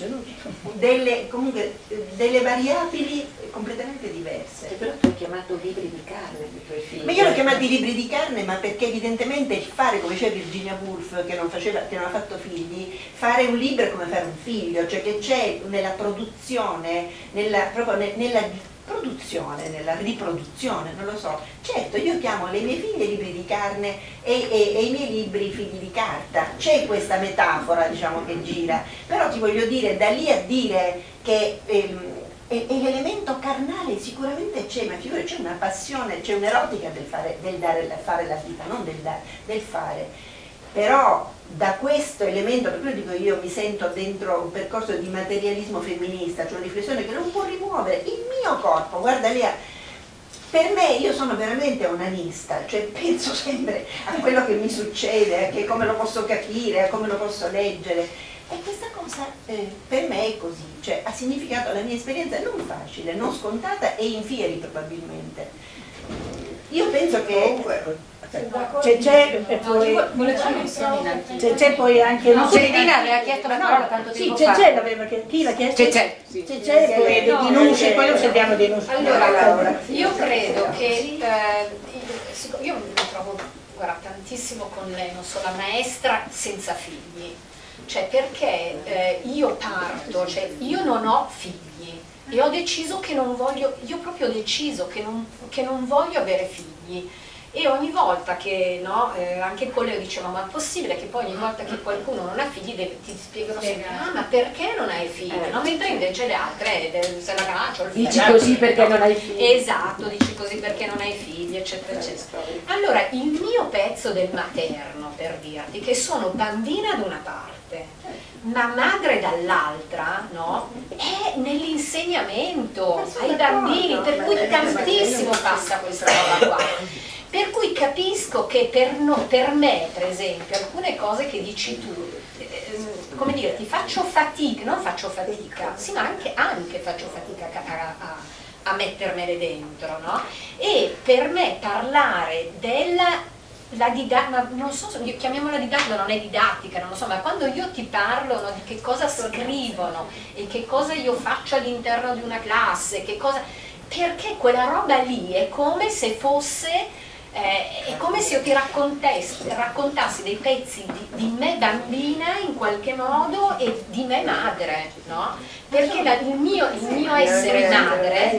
delle variabili completamente diverse. Però tu hai chiamato libri di carne i tuoi figli. Ma io l'ho chiamati libri di carne, ma perché evidentemente il fare, come diceva Virginia Woolf, che non aveva fatto figli, fare un libro è come fare un figlio, cioè che c'è nella produzione, proprio nella produzione, nella riproduzione, non lo so. Certo, io chiamo le mie figlie libri di carne e i miei libri figli di carta. C'è questa metafora, diciamo, che gira, però ti voglio dire, da lì a dire che l'elemento carnale sicuramente c'è, ma figura, c'è una passione, c'è un'erotica del fare la vita, non del fare. Però da questo elemento, per quello dico io, mi sento dentro un percorso di materialismo femminista, cioè una riflessione che non può rimuovere il mio corpo. Guarda Lea, per me, io sono veramente onanista, cioè penso sempre a quello che mi succede, a come lo posso capire, a come lo posso leggere. E questa cosa per me è così, cioè ha significato la mia esperienza non facile, non scontata e in fieri probabilmente. Io penso che c'è poi anche Cecilia aveva chiesto la parola tanto tempo fa. Chi l'ha chiesto? C'è, poi di Nucci, poi lo sentiamo di Nucci. Allora, io credo che io mi trovo, guarda, tantissimo con lei, non so, la maestra senza figli, cioè perché io parto, cioè io non ho figli e ho deciso che non voglio, io proprio ho deciso che non voglio avere figli. E ogni volta che, no, anche con lei diceva, ma è possibile che poi ogni volta che qualcuno non ha figli ti spiegano sempre, ah, ma perché non hai figli? No? Mentre invece le altre se la caccio il figlio. Dici così perché non hai figli. Esatto, dici così perché non hai figli, eccetera, eccetera. Allora, il mio pezzo del materno, per dirti, che sono bambina da una parte, ma madre dall'altra, no? È nell'insegnamento ai bambini, per cui tantissimo passa questa roba qua. Per cui capisco che per me, per esempio, alcune cose che dici tu, come dire, ti faccio fatica, non faccio fatica, sì, ma anche faccio fatica a mettermele dentro, no? E per me parlare la didattica, non so, chiamiamola didattica, non è didattica, non lo so, ma quando io ti parlo, no, di che cosa scrivono e che cosa io faccio all'interno di una classe, perché quella roba lì è come se fosse... è come se io ti raccontassi dei pezzi di me bambina in qualche modo e di me madre, no? Perché il mio essere madre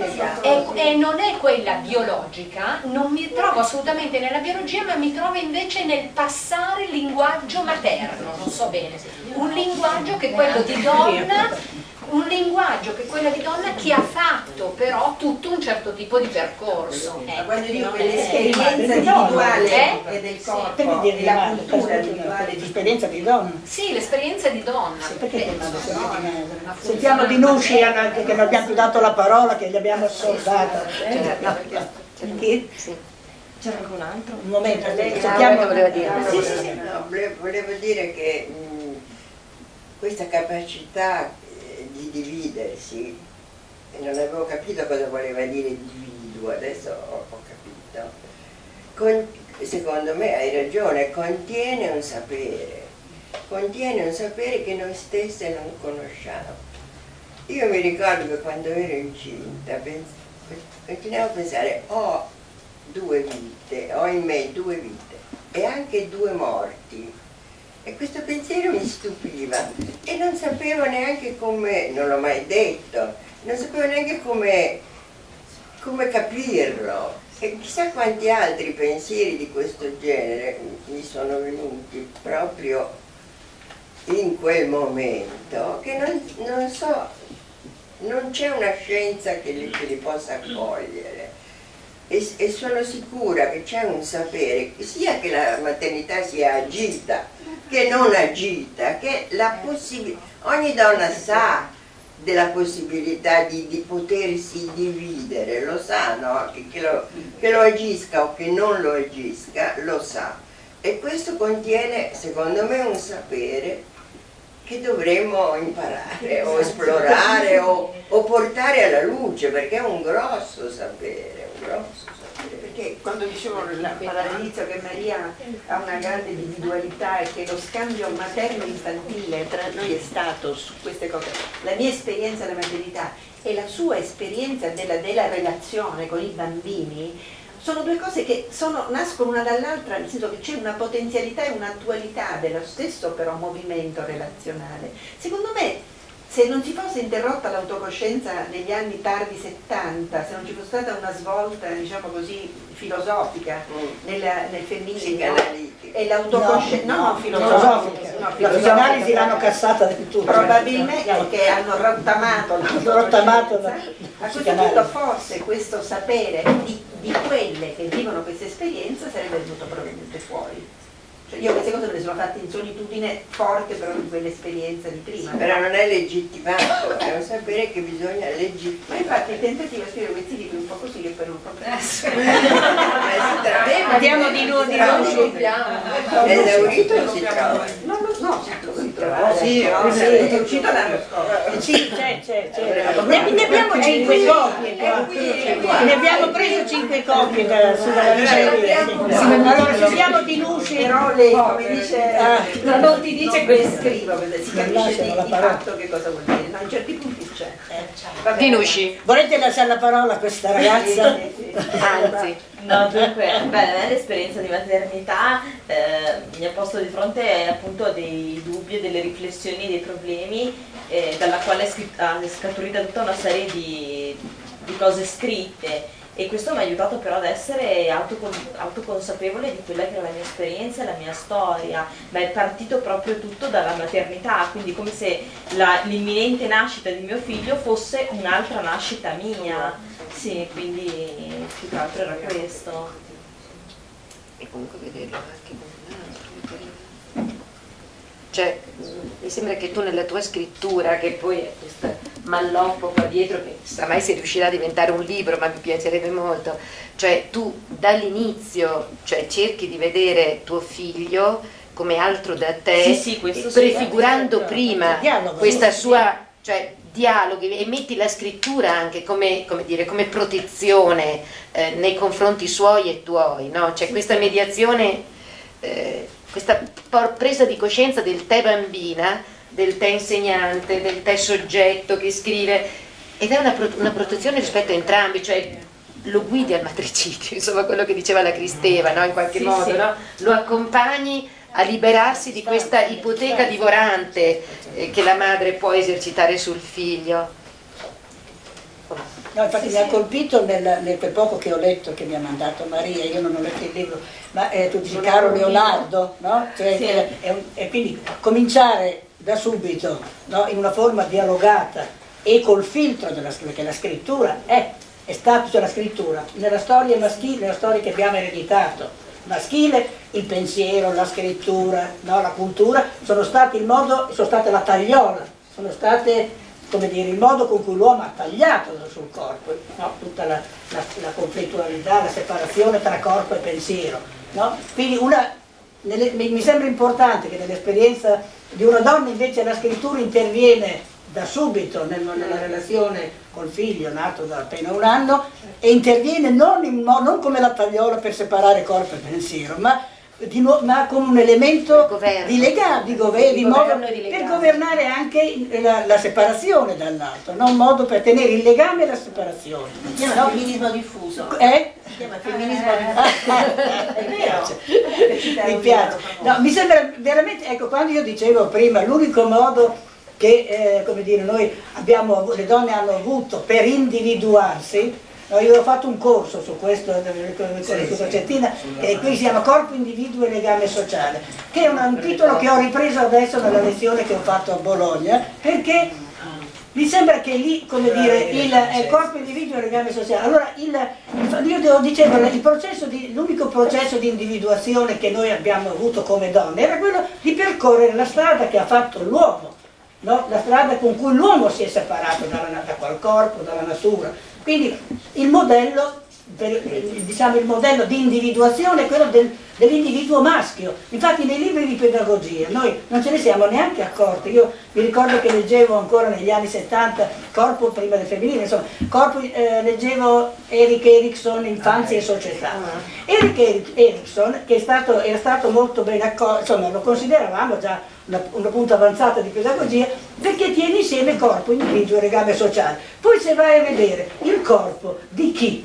non è quella biologica, non mi trovo assolutamente nella biologia, ma mi trovo invece nel passare il linguaggio materno, non so bene, un linguaggio che è quello di donna, un linguaggio che è quello di donna che ha fatto però tutto un certo tipo di percorso. Quando dico che l'esperienza individuale è del corpo e la cultura individuale l'esperienza di donna. Sì, l'esperienza di donna. Perché sentiamo di Nucci che non abbiamo più dato la parola, che gli abbiamo ascoltato. Chi? C'era anche un altro? Un momento, Laura voleva dire. No, volevo dire che questa capacità di dividersi, non avevo capito cosa voleva dire individuo, adesso ho capito. Secondo me hai ragione, contiene un sapere che noi stesse non conosciamo. Io mi ricordo che quando ero incinta continuavo a pensare, ho in me due vite e anche due morti, e questo pensiero mi stupiva e non sapevo neanche come, non l'ho mai detto, non sapevo neanche come capirlo, e chissà quanti altri pensieri di questo genere mi sono venuti proprio in quel momento, che non so, non c'è una scienza che li possa accogliere. E sono sicura che c'è un sapere, sia che la maternità sia agita che non agita, che ogni donna sa della possibilità di potersi dividere, lo sa, no? Che lo agisca o che non lo agisca, lo sa. E questo contiene, secondo me, un sapere che dovremmo imparare o esplorare o portare alla luce, perché è un grosso sapere, perché quando dicevo all'inizio che Maria ha una grande individualità e che lo scambio materno-infantile tra noi è stato su queste cose, la mia esperienza della maternità e la sua esperienza della relazione con i bambini, sono due cose che nascono una dall'altra, nel senso che c'è una potenzialità e un'attualità dello stesso però movimento relazionale. Secondo me, se non si fosse interrotta l'autocoscienza negli anni tardi 70, se non ci fosse stata una svolta, diciamo così, filosofica nel femminile e l'autocoscienza, no, filosofica, la psicanalisi l'hanno cassata del tutto, probabilmente perché hanno rottamato la a questo punto forse questo sapere di quelle che vivono questa esperienza sarebbe venuto probabilmente fuori. Cioè io queste cose me le sono fatte in solitudine forte però di quell'esperienza di prima. Però non è legittimato, è un sapere che bisogna legittimare. Ma infatti il tentativo è scrivere questi libri un po' così che poi non proprio. Vediamo di noi, l'esaurito non si trova. No, si trova. Sì, è uscito l'anno scorso. Sì, c'è. Ne abbiamo 5 copie qua. Ne abbiamo preso 5 copie sulla libreria. Allora ci siamo di luce. Però lei, come dice, non ti dice che scrivo, si capisce di fatto che cosa vuol dire. No, in certi punti c'è. Dinucci. Volete lasciare la parola a questa ragazza? Anzi. No, dunque, a me l'esperienza di maternità mi ha posto di fronte appunto a dei dubbi, a delle riflessioni, dei problemi, dalla quale è scaturita tutta una serie di cose scritte, e questo mi ha aiutato però ad essere autoconsapevole di quella che era la mia esperienza e la mia storia, ma è partito proprio tutto dalla maternità, quindi come se l'imminente nascita di mio figlio fosse un'altra nascita mia. Sì, quindi più che altro era questo. E comunque vederlo anche con un altro. Cioè, mi sembra che tu nella tua scrittura, che poi è questo malloppo qua dietro, che sa mai se riuscirà a diventare un libro, ma mi piacerebbe molto, cioè tu dall'inizio, cioè, cerchi di vedere tuo figlio come altro da te, sì, prefigurando prima questa sua, cioè, dialoghi, e metti la scrittura anche come protezione nei confronti suoi e tuoi, no? C'è questa mediazione, questa presa di coscienza del te bambina, del te insegnante, del te soggetto che scrive, ed è una protezione rispetto a entrambi, cioè lo guidi al matricidio, insomma quello che diceva la Cristeva, no? In qualche modo, no? Lo accompagni a liberarsi di questa ipoteca divorante che la madre può esercitare sul figlio. No, infatti mi ha colpito nel quel poco che ho letto che mi ha mandato Maria, io non ho letto il libro, ma tu dici caro Leonardo, no? Cioè, e quindi cominciare da subito, no? In una forma dialogata e col filtro perché la scrittura è stata, cioè la scrittura nella storia maschile, nella storia che abbiamo ereditato maschile, il pensiero, la scrittura, no? La cultura sono stati il modo, sono state la tagliola, sono state come dire, il modo con cui l'uomo ha tagliato sul corpo, no? Tutta la conflittualità, la separazione tra corpo e pensiero, no? Quindi mi sembra importante che nell'esperienza di una donna invece la scrittura interviene da subito nella relazione col figlio nato da appena un anno, e interviene non come la tagliola per separare corpo e pensiero, ma come un elemento di legame, per governare anche la separazione dall'altro, no? Un modo per tenere il legame e la separazione. Si chiama femminismo diffuso. Si chiama femminismo diffuso. Mi piace. No, mi sembra veramente, ecco, quando io dicevo prima, l'unico modo che come dire, le donne hanno avuto per individuarsi. Io ho fatto un corso su questo con Cettina, e qui si chiama Corpo, individuo e legame sociale, che è un titolo che ho ripreso adesso nella lezione che ho fatto a Bologna, perché mi sembra che lì, come dire, il corpo, individuo e legame sociale. Allora, io dicevo, l'unico processo di individuazione che noi abbiamo avuto come donne era quello di percorrere la strada che ha fatto l'uomo, no? La strada con cui l'uomo si è separato da quel corpo, dalla natura. Quindi il modello di individuazione è quello dell'individuo maschio. Infatti nei libri di pedagogia noi non ce ne siamo neanche accorti. Io mi ricordo che leggevo ancora negli anni 70 corpo prima del femminile, insomma, leggevo Erik Erikson, Infanzia e società. Erik Erikson, che era stato molto ben accolto, insomma lo consideravamo già una punta avanzata di pedagogia, perché tiene insieme corpo, individuo e legame sociale. Poi se vai a vedere il corpo di chi,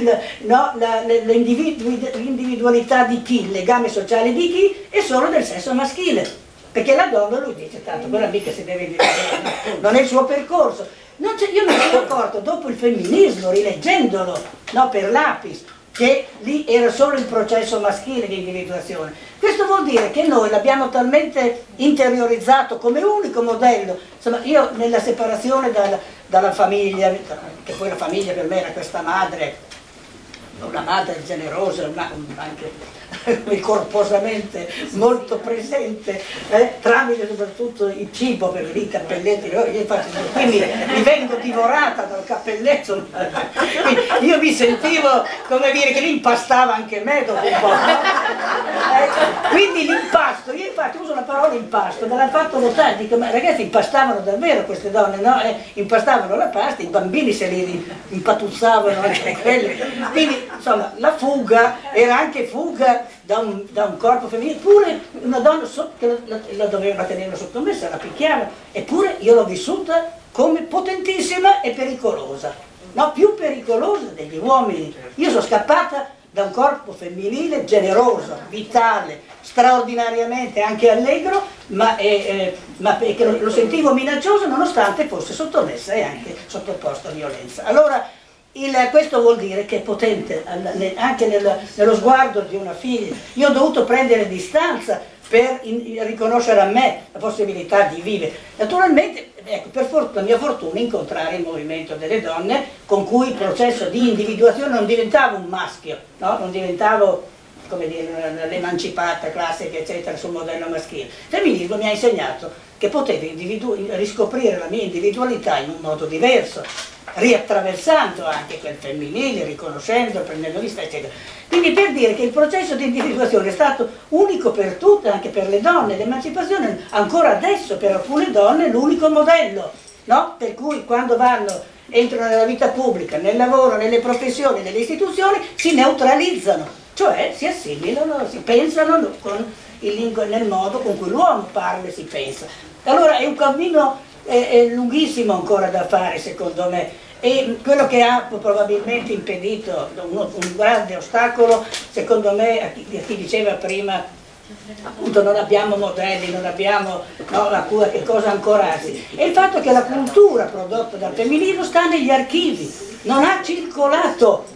l'individualità di chi, il legame sociale di chi, è solo del sesso maschile, perché la donna, lui dice, tanto quella mica si deve individuare, non è il suo percorso. Io mi sono accorto dopo il femminismo, rileggendolo, no, per Lapis, che lì era solo il processo maschile di individuazione. Questo vuol dire che noi l'abbiamo talmente interiorizzato come unico modello. Insomma, io nella separazione dalla famiglia, che poi la famiglia per me era questa madre, una madre generosa, ma anche corposamente molto presente, tramite soprattutto il cibo, per i cappelletti. Quindi mi vengo divorata dal cappelletto. Io mi sentivo, come dire, che l'impastava anche me dopo un po'. Quindi l'impasto, io infatti uso la parola impasto, me l'hanno fatto notare, dico, ma ragazzi, impastavano davvero queste donne, no? Impastavano la pasta, i bambini se li impatuzzavano anche quelli. Quindi insomma la fuga era anche fuga da un corpo femminile, pure una donna che la doveva tenere sottomessa, la picchiavano, eppure io l'ho vissuta come potentissima e pericolosa, no? Più pericolosa degli uomini. Io sono scappata da un corpo femminile generoso, vitale, straordinariamente anche allegro, ma che lo sentivo minaccioso nonostante fosse sottomessa e anche sottoposta a violenza. Allora questo vuol dire che è potente anche nello sguardo di una figlia. Io ho dovuto prendere distanza per riconoscere a me la possibilità di vivere. Naturalmente, ecco, per mia fortuna, incontrare il movimento delle donne, con cui il processo di individuazione non diventava un maschio, no? Non diventavo, come dire, l'emancipata classica, eccetera, sul modello maschile. Il femminismo mi ha insegnato che potevo riscoprire la mia individualità in un modo diverso, riattraversando anche quel femminile, riconoscendo, prendendo vista, eccetera. Quindi, per dire che il processo di individuazione è stato unico per tutte, anche per le donne. L'emancipazione ancora adesso per alcune donne è l'unico modello, no? Per cui quando entrano nella vita pubblica, nel lavoro, nelle professioni, nelle istituzioni, si neutralizzano, cioè si assimilano, si pensano nel modo con cui l'uomo parla e si pensa. Allora è un cammino è lunghissimo ancora da fare, secondo me, e quello che ha probabilmente impedito, un grande ostacolo, secondo me, a chi diceva prima, appunto, non abbiamo modelli, non abbiamo la cura, che cosa ancorarsi, è il fatto che la cultura prodotta dal femminismo sta negli archivi, non hanno circolato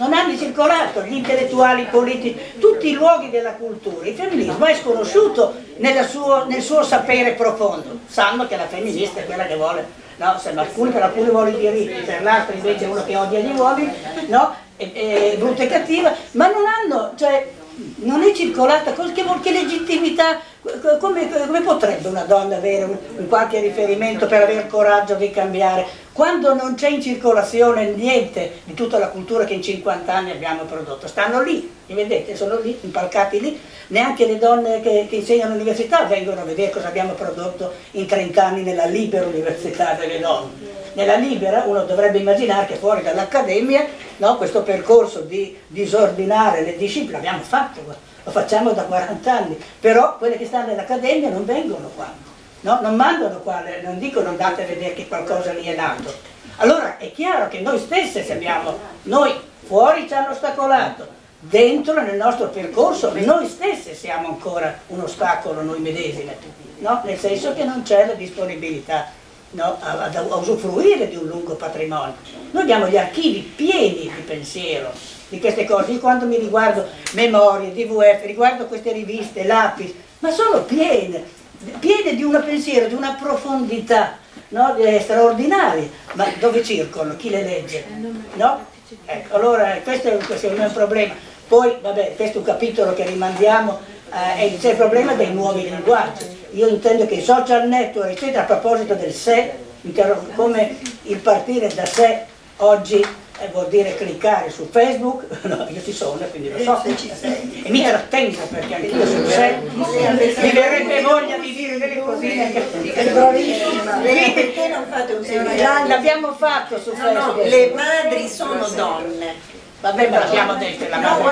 gli intellettuali, i politici, tutti i luoghi della cultura. Il femminismo è sconosciuto nel suo sapere profondo. Sanno che la femminista è quella che vuole, no? Per alcuni vuole i diritti, per l'altro invece è uno che odia gli uomini, no? È brutta e cattiva, ma non è circolata, che legittimità Come potrebbe una donna avere un qualche riferimento per avere coraggio di cambiare quando non c'è in circolazione niente di tutta la cultura che in 50 anni abbiamo prodotto? Stanno lì, li vedete, sono lì, impalcati lì. Neanche le donne che insegnano all'università vengono a vedere cosa abbiamo prodotto in 30 anni nella libera università delle donne. Nella libera uno dovrebbe immaginare che fuori dall'accademia, no, questo percorso di disordinare le discipline l'abbiamo fatto. Lo facciamo da 40 anni, però quelle che stanno nell'accademia non vengono qua, no? Non mandano qua, non dicono andate a vedere che qualcosa lì è nato. Allora è chiaro che noi stesse noi fuori ci hanno ostacolato, dentro nel nostro percorso noi stesse siamo ancora un ostacolo noi medesime, no? Nel senso che non c'è la disponibilità, no? a usufruire di un lungo patrimonio. Noi abbiamo gli archivi pieni di pensiero di queste cose. Io quando mi riguardo Memorie, DVF, riguardo queste riviste, Lapis, ma sono piene di un pensiero, di una profondità, no? Straordinaria, ma dove circolano? Chi le legge? No? Ecco, allora questo è il mio problema. Poi, vabbè, questo è un capitolo che rimandiamo, c'è il problema dei nuovi linguaggi. Io intendo che i social network, eccetera, a proposito del sé, come il partire da sé oggi vuol dire cliccare su Facebook, no, io ci sono, quindi lo so, e mi trattengo perché anch'io sul sé mi verrebbe voglia di dire delle cosine Perché non fate un seminario? L'abbiamo fatto su Facebook. Le madri sono donne. Vabbè, ma l'abbiamo detto,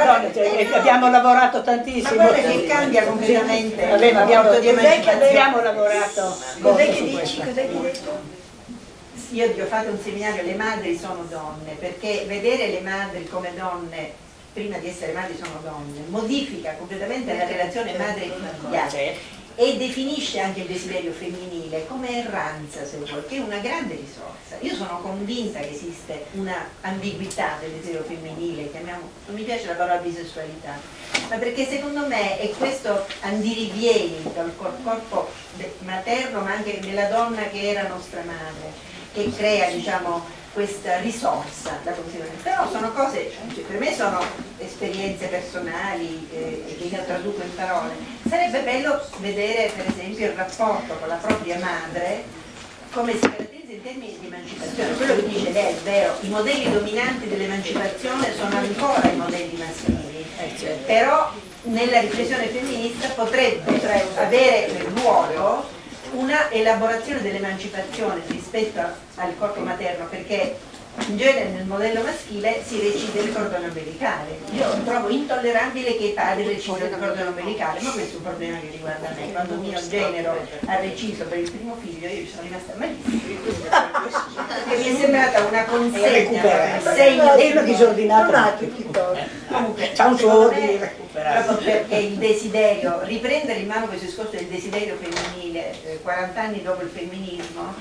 abbiamo lavorato tantissimo. Ma guarda che cambia completamente. Vabbè, ma abbiamo lavorato molto su questo. Cos'è che hai detto? Io ho fatto un seminario, le madri sono donne, perché vedere le madri come donne, prima di essere madri sono donne, modifica completamente la relazione madre-figlia e definisce anche il desiderio femminile come erranza, se vuoi, che è una grande risorsa. Io sono convinta che esiste una ambiguità del desiderio femminile, non mi piace la parola bisessualità, ma perché secondo me è questo andirivieni dal corpo materno, ma anche nella donna che era nostra madre, che crea, diciamo, questa risorsa da considerare. Però sono cose, cioè, per me sono esperienze personali che io traduco in parole. Sarebbe bello vedere per esempio il rapporto con la propria madre, come si caratterizza in termini di emancipazione. Quello che dice lei è vero, i modelli dominanti dell'emancipazione sono ancora i modelli maschili, però nella riflessione femminista potrebbe avere nel ruolo una elaborazione dell'emancipazione rispetto al corpo materno, perché in genere nel modello maschile si recide il cordone ombelicale. Io trovo intollerabile che i padri recidano il cordone ombelicale, ma questo è un problema che riguarda me. Quando mio genero ha reciso per il primo figlio io ci sono rimasta malissimo, perché mi è sembrata una consegna, un segno è una disordinata, comunque c'ha un suo ordine proprio perché il desiderio, riprendere in mano questo discorso del desiderio femminile 40 anni dopo il femminismo,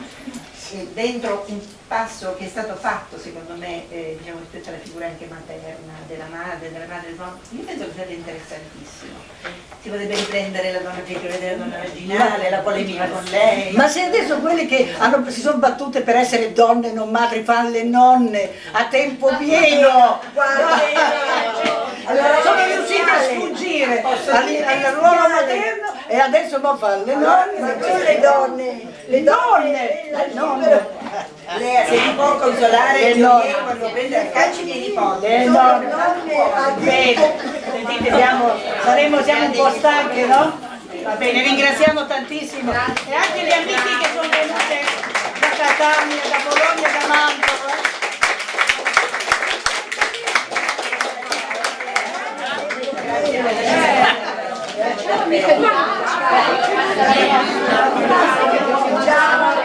dentro un passo che è stato fatto secondo me diciamo, rispetto alla figura anche materna della madre dell'uomo, io penso che sia interessantissimo. Si potrebbe riprendere la donna pietra, vedere la donna vaginale, la polemica con lei. Ma se adesso quelle che si sono battute per essere donne non madri fanno le nonne a tempo pieno, allora sono riuscite a sfuggire al ruolo materno e adesso non fanno le nonne. Ma tu le donne. Lei se ti può consolare quando prende a calci miei nipoti. Sentite, siamo un po' stanche, no? Va bene, ringraziamo tantissimo. E anche le amiche che sono venute da Catania, da Bologna, da Mantova.